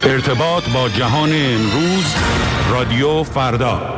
ارتباط با جهان امروز، رادیو فردا.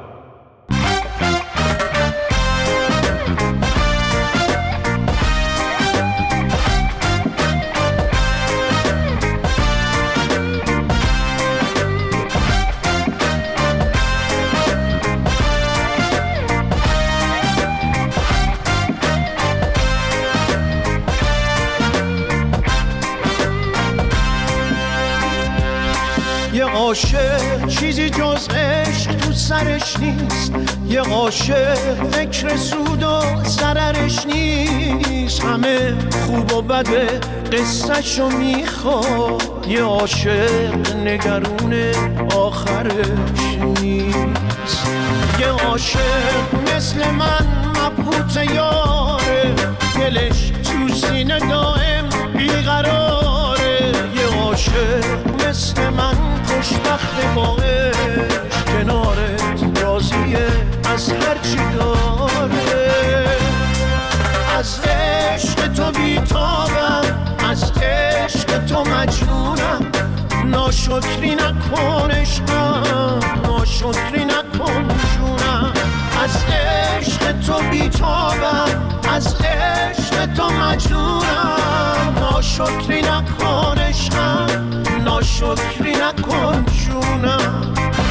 یه عاشق چیزی جز عشق تو سرش نیست، یه عاشق فکر سود و ضررش نیست، همه خوب و بده قصه‌شو میخواد، یه عاشق نگرون آخرش نیست. یه عاشق مثل من مبهوت یاره، دلش تو سینه دائم بیقراره، یه عاشق مثل من خوشبخت با عشق، کنارت راضیه از هرچی داره. از عشق تو بیتابم، از عشق تو مجنونم، ناشکری نکن عشقم، ناشکری نکن جونم. از عشق تو بیتابم، از عشق تو مجنونم، ناشکری نکن عشقم، ناشکری نکن جونم.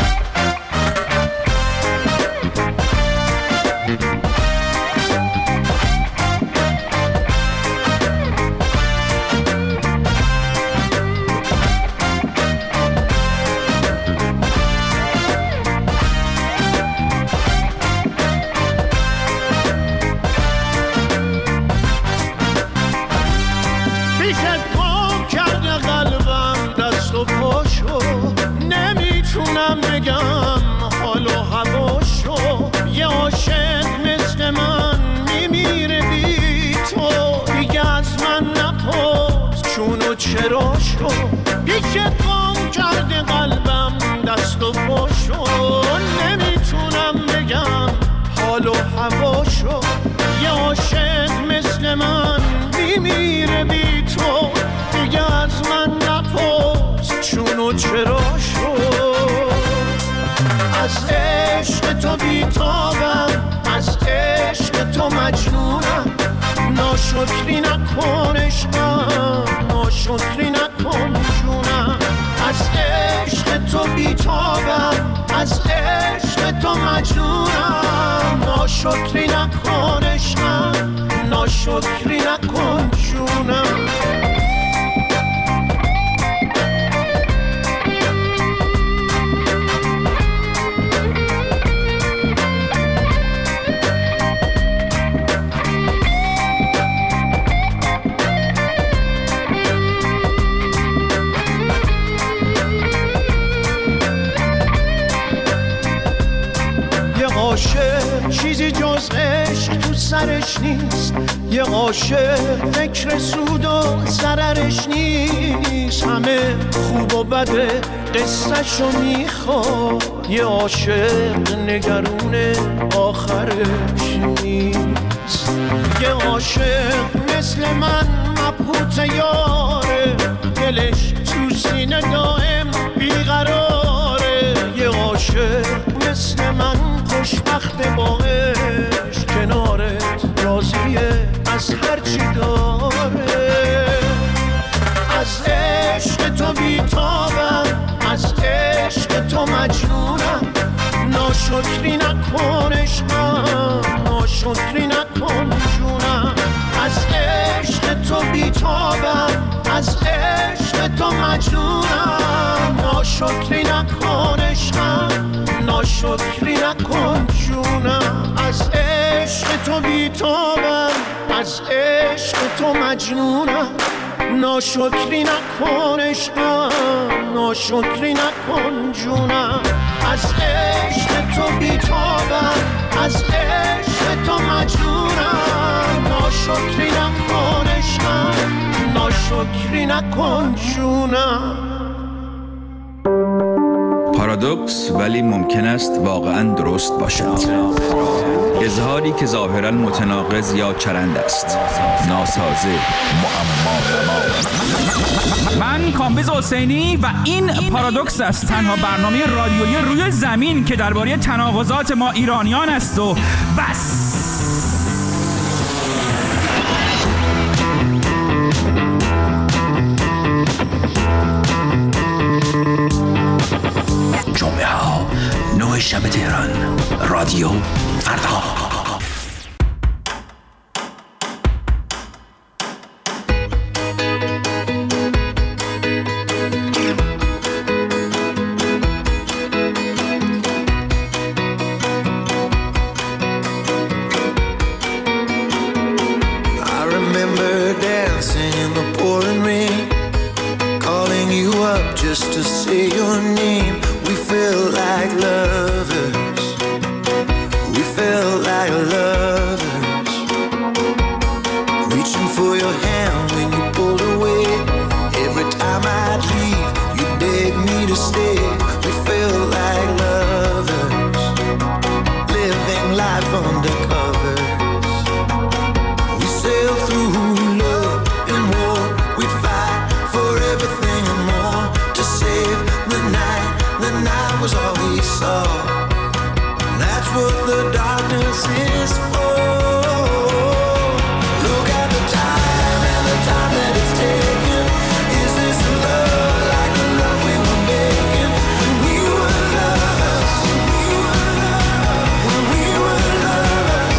نمیتونم بگم حال و هواشو، یه عاشق مثل من میمیره بی تو، دیگه از من نپرس چون و چراشو، پیشت گم کرده قلبم دست و پاشو، نمیتونم بگم حال و هواشو، یه عاشق مثل من میمیره بی تو، دیگه از من نپرس چون و چراشو. از عشق تو بیتابم، از عشق تو مجنونم، ناشکری نکن عشقم، ناشکری نکن جونم. از عشق تو بیتابم، از عشق تو مجنونم، ناشکری نکن عشقم، ناشکری نکن جونم. عاشق چیزی جز عشق تو سرش نیست، یه عاشق فکر سود و ضررش نیست، همه خوب و بده قصه‌شو میخواد، یه عاشق نگرون آخرش نیست. یه عاشق مثل من مبهوت یاره، دلش تو سینه دائم بیقراره، یه عاشق مثل من خوشبخت با عشق، کنارت راضیه از هرچی داره. از عشق تو بیتابم، از عشق تو مجنونم، ناشکری نکن عشقم، ناشکری نکن جونم. از عشق تو بیتابم، از عشق تو مجنونم، ناشکری نکن عشقم، ناشکری نکن جونم. از عشق تو بیتابم، از عشق تو مجنونم، ناشکری نکن عشقم، ناشکری نکن جونم. از عشق تو بیتابم، از عشق تو مجنونم، ناشکری نکن عشقم، ناشکری نکن جونم. پارادوکس ولی ممکن است واقعا درست باشد. اظهاری که ظاهراً متناقض یا چرند است، ناسازه، معما. من کامبیز حسینی و این پارادوکس است، تنها برنامه رادیویی روی زمین که درباره تناقضات ما ایرانیان است و بس. جمعه ها 9 شب تهران، رادیو فردا. Just to say your name, we felt like lovers. We felt like lovers. Reaching for your hand when you pulled away. Every time I'd leave, you begged me to stay. We felt like lovers, living life undercover. We sailed through love and war. We'd fight for everything and more. The night was all we saw. That's what the darkness is for. Look at the time and the time that it's taken. Is this love like the love we were making when we were lovers? When we were lovers.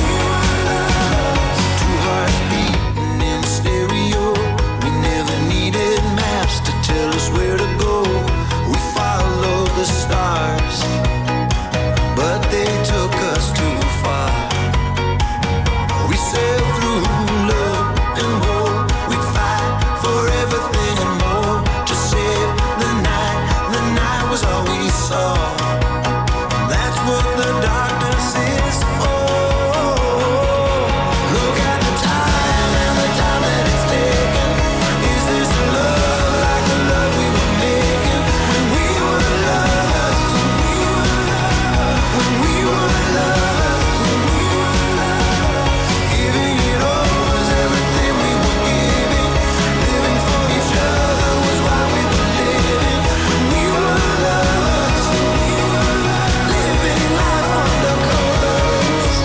Two hearts beating in stereo. We never needed maps to tell us where to go. The stars, but they took us too far. We sailed through love and war. We'd fight for everything and more to save the night. The night was all we saw. That's what the darkness is for. Look at the time and the time that it's taken. Is this love like the love we were making when we were lovers? When we were lovers, giving it all was everything we were giving. Living for each other was why we were living. When we were lovers, living life under colors.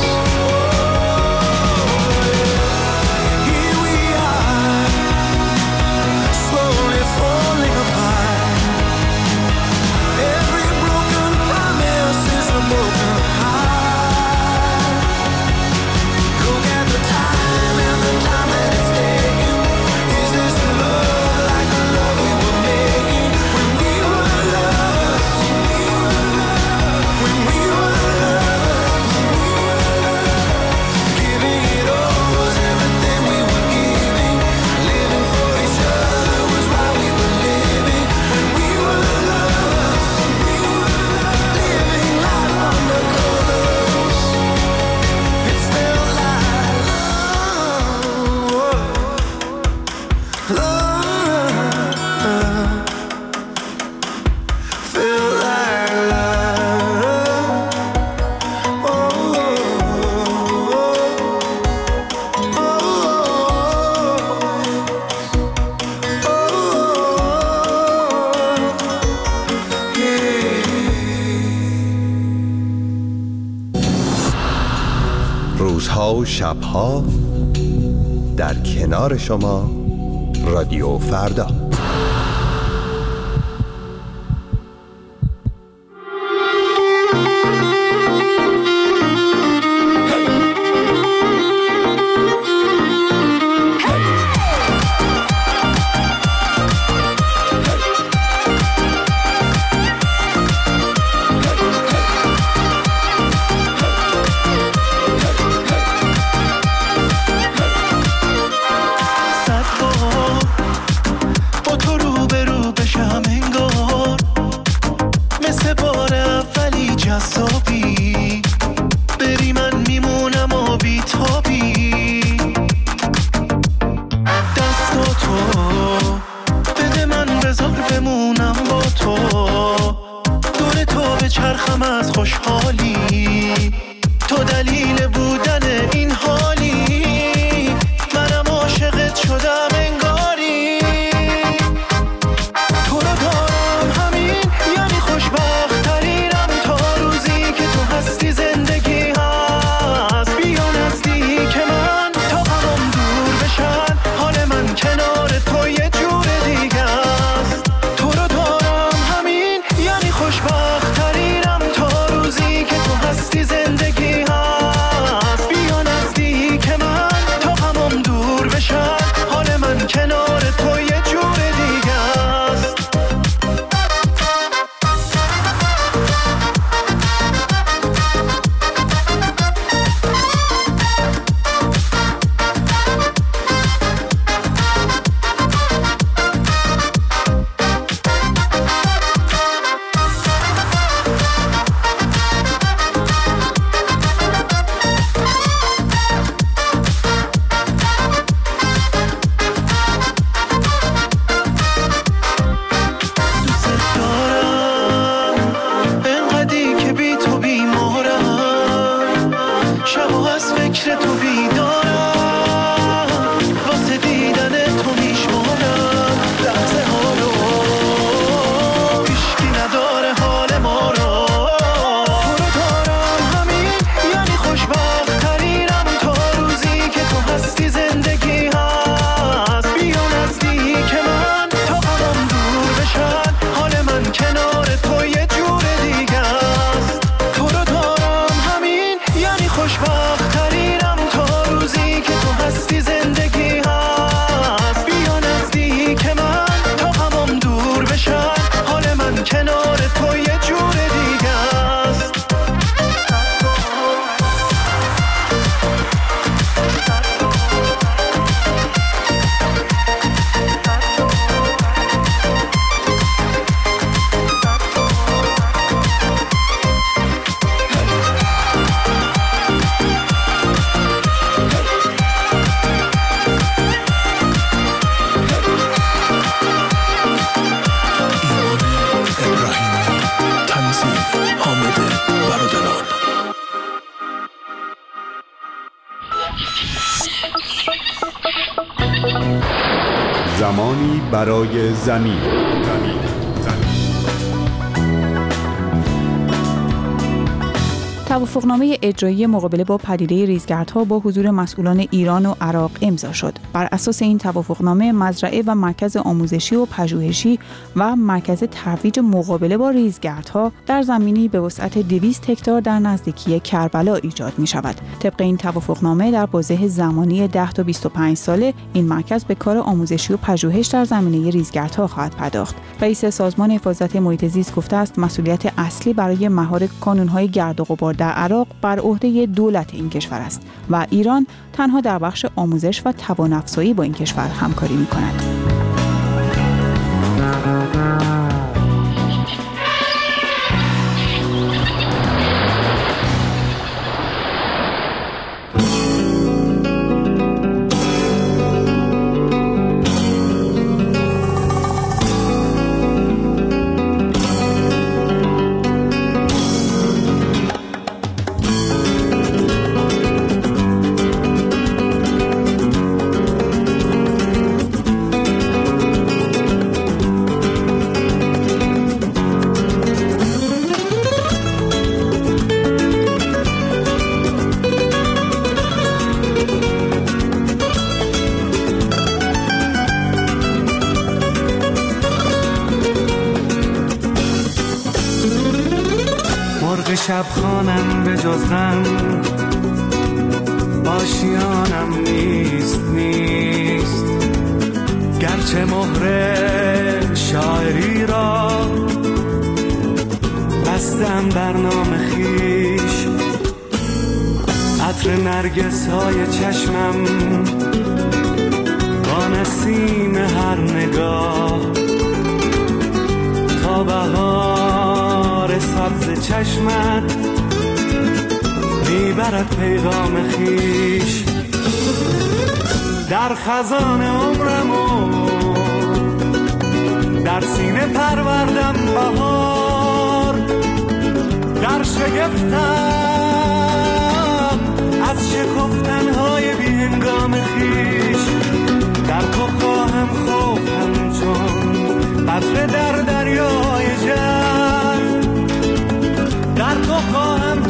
Here we are, slowly falling apart. Every broken promise is a broken heart. Look at the time and the time that it's taken. Is this love like the love we were making when we were lovers? When we were lovers, giving it all was everything we were giving. Living for each other was why we were living. When we were lovers, living life under colors. It felt like love. Felt like love. روزها و شبها در کنار شما، رادیو فردا. تو دلیل بودن این حالی، منم عاشقت شدم انگاری. تو رو دارم همین یعنی خوشبخت ترینم، تا روزی که تو هستی زندگی هست. بیا نزدیک من تا غمم دور بشن، حال من کنار تو یه جور دیگه است. تو رو دارم همین یعنی خوشبخت ترینم، تا روزی که تو هستی زندگی هست. بیا نزدیک من تا غمم دور بشن، حال من کنار تو یه جور دیگه است. فکر تو بیدارم، واسه دیدن تو میشمارم لحظه ها رو، هیچکی نداره حال ما رو. تو رو دارم همین یعنی خوشبخت ترینم، تا روزی که تو هستی زندگی هست. بیا نزدیک من تا غمم دور بشن، حال من کنار تو یه جور دیگه است. تو رو دارم همین یعنی خوشبخت ترینم، تا روزی که تو هستی زندگی هست. بیا نزدیک من تا غمم دور بشن، حال من کنار تو یه جور دیگه است. زمانی برای زمین. توافقنامه اجرایی مقابله با پدیده ریزگردها با حضور مسئولان ایران و عراق امضا شد. بر اساس این توافقنامه، مزرعه و مرکز آموزشی و پژوهشی و مرکز ترویج مقابله با ریزگردها در زمینی به وسعت 200 هکتار در نزدیکی کربلا ایجاد می شود. طبق این توافقنامه در بازه زمانی 10 تا 25 ساله این مرکز به کار آموزشی و پژوهش در زمینه ریزگردها خواهد پرداخت. رئیس سازمان حفاظت محیط زیست گفته است مسئولیت اصلی برای مهار کانون‌های گرد و غبار در عراق بر عهده دولت این کشور است و ایران تنها در بخش آموزش و توان‌افزایی با این کشور همکاری می‌کند. شب خانم به جز غم آشیانم نیست گرچه مهر شاعری را بستم بر نام خویش، عطر نرگس های چشمم با نسیم هر نگاه تا بهار سبز چشمت میبرد پیغام خویش. در خزان عمرمو در سینه پروردم بهار، در شگفتم قطره در دریای جنگ، در تو خواهم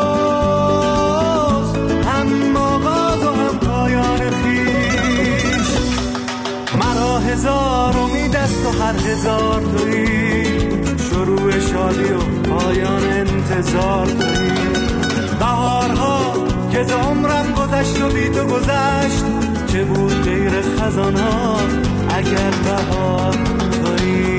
توست هم آغاز و هم پایان خویش. مرا هزار امید است و هر هزار تویی، شروع شادی و پایان انتظار تویی. بهارها که ز عمرم گذشت و بی تو گذشت، چه بود غیر خزانها اگر بهار تویی.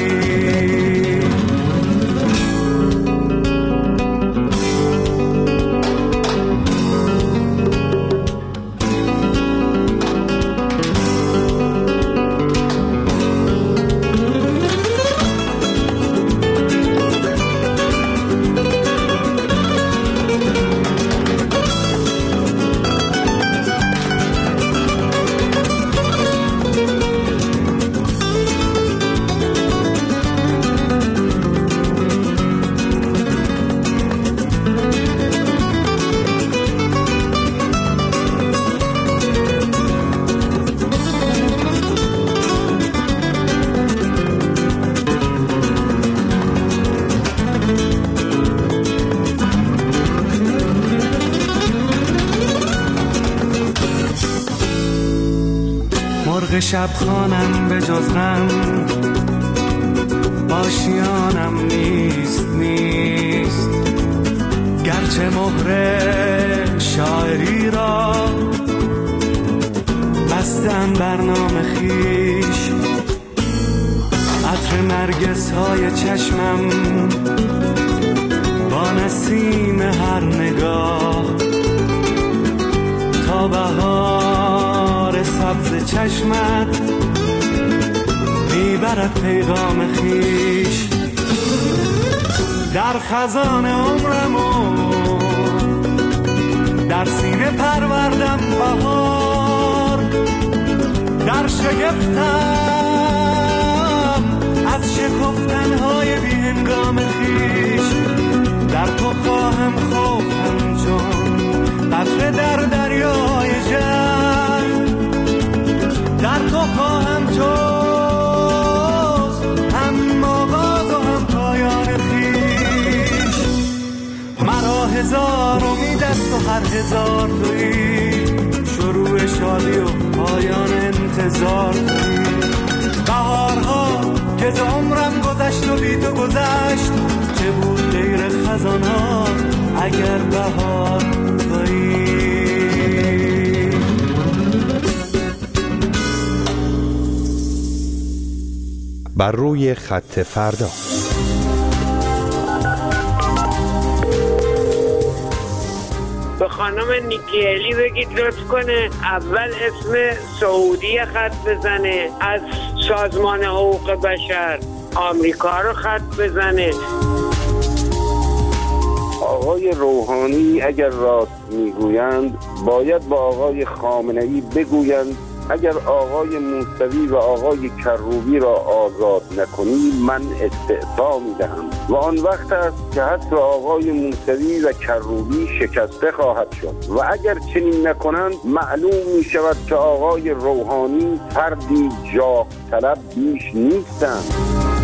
مرغ شب خانم به جز غم آشیانم نیست، گرچه مهر شاعری را بستم برنامه خیش. عطر نرگس های چشمم با نسیم هر نگاه، تا بهار سبز چشمت میبرد پیغام خیش. در خزان عمرمو در سینه پروردم بهار، در شگفتم از شکفتنهای بی هنگام خیش. در تو خواهم خوفم چون قطره در دریای جنگ، در تو خواهم توست هم آغاز و هم پایان خویش. مرا هزار امید است و هر هزار تویی، شروع شادی و پایان انتظار تویی. بهارها که ز عمرم گذشت و بی تو گذشت، چه بود غیر خزانها اگر بهار تویی. بر روی خط فردا. به خانم نیکیلی بگید لطف کنه اول اسم سعودی خط بزنه، از سازمان حقوق بشر آمریکا رو خط بزنه. آقای روحانی اگر راست میگویند باید با آقای خامنه‌ای بگویند اگر آقای موسوی و آقای کروبی را آزاد نکنی من استعفا میدهم و آن وقت است که حسب آقای موسوی و کروبی شکسته خواهد شد و اگر چنین نکنند معلوم می شود که آقای روحانی فردی جاه طلب بیش نیستند.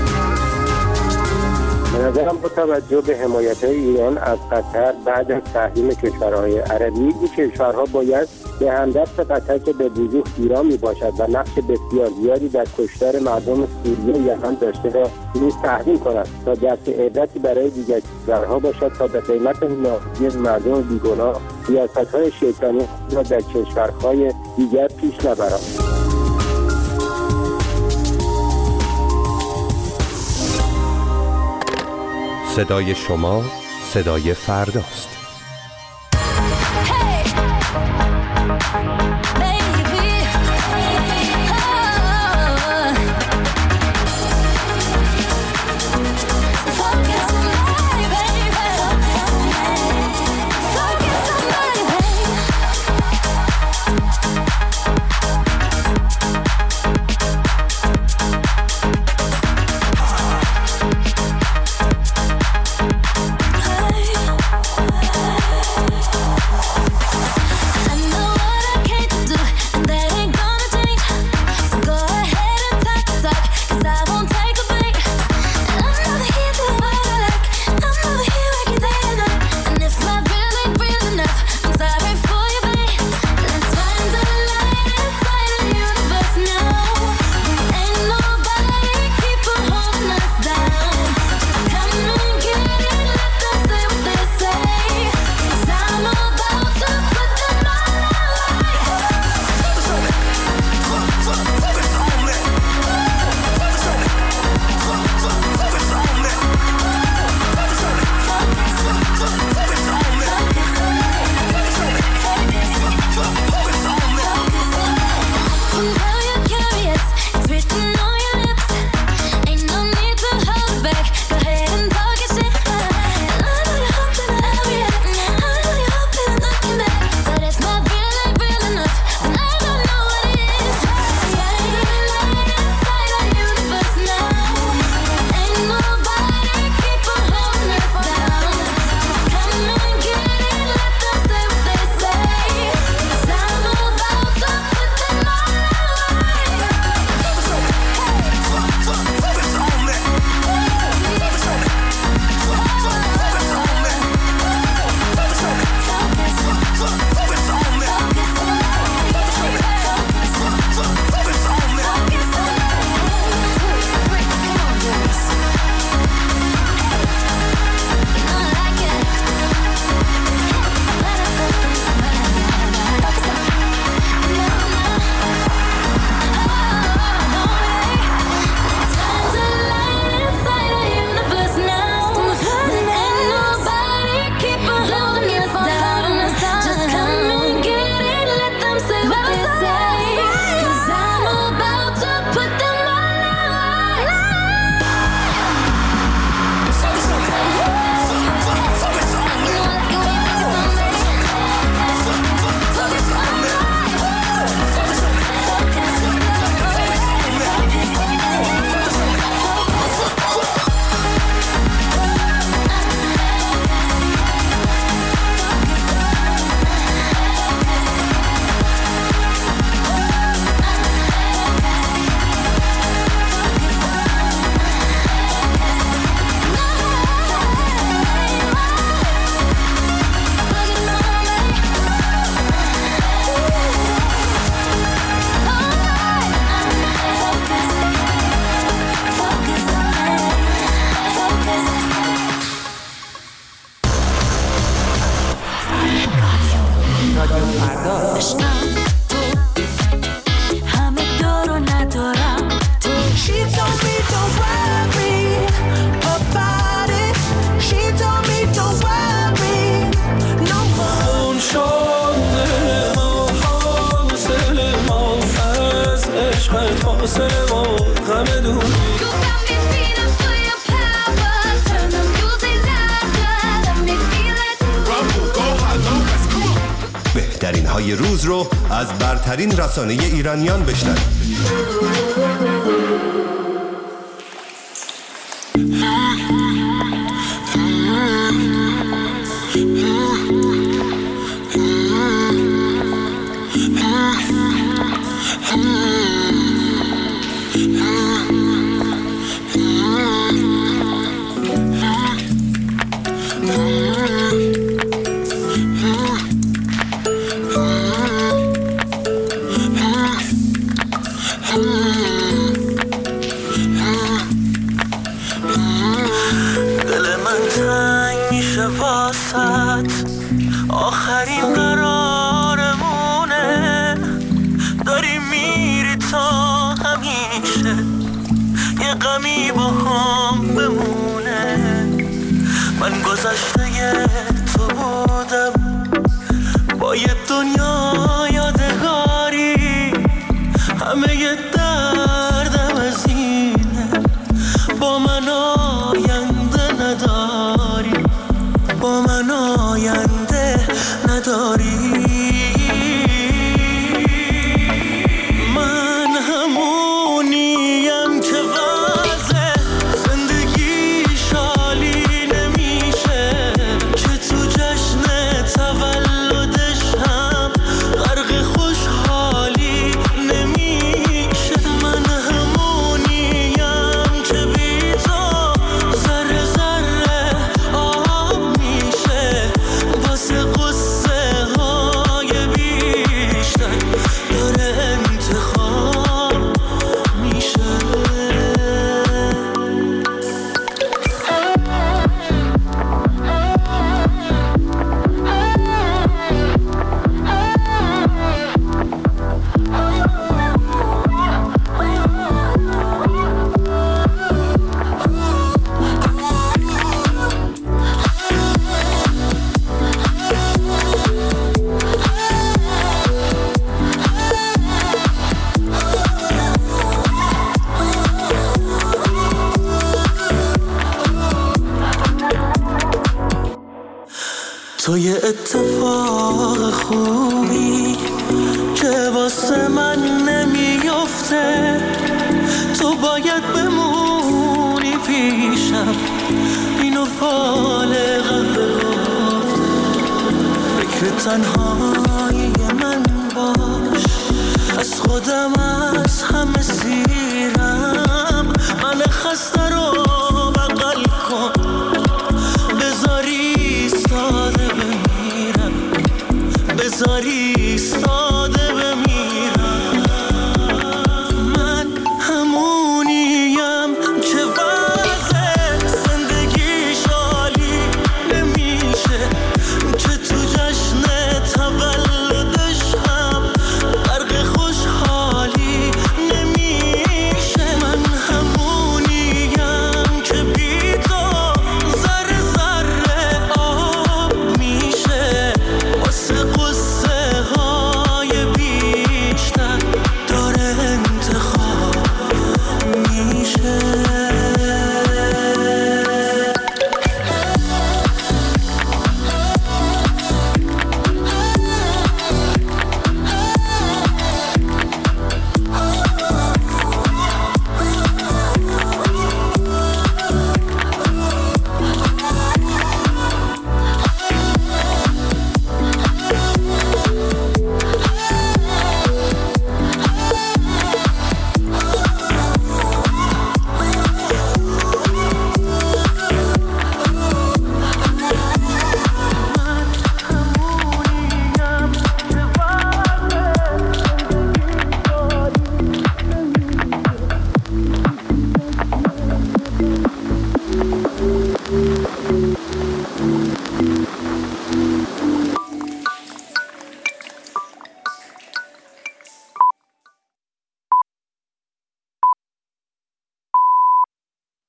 به نظرم با توجه به حمایت‌های ایران از قطر بعد از تحریم کشورهای عربی، این کشورها باید به همدست قطر که به وضوح ایران میباشد و نقش بسیار زیادی در کشتار مردم سوریه و یمن داشته را نیز تحریم کند تا دست عبرتی برای دیگر کشورها باشد تا به قیمت ناحیه مردم بیگناه سیاست‌های شیطانی را در کشورهای دیگر پیش نبرند. صدای شما صدای فرداست. بهترین های روز رو از برترین رسانه ایرانیان بشنوید. آخرین قرارمونه، داری میری تا همیشه یه غمی با هم بمونه. من گذشته تو بودم با یه دنیا یادگاری، همه یه دردم از اینه با من آینده نداری، با من آینده نداری. من همونیم که وضع زندگی شالی نمیشه، که تو جشن تولدش هم غرق خوشحالی نمیشه. من همونیم که بی تو ذره ذره آب میشه، واسه قصه های بیشتر داره انتخاب میشه. تو یه اتفاق خوبی که واسه من نمیفته، تو باید بمونی پیشم، اینو فالقم بگفته. فکر تنهایی من باش، از خودم از همه سیرم،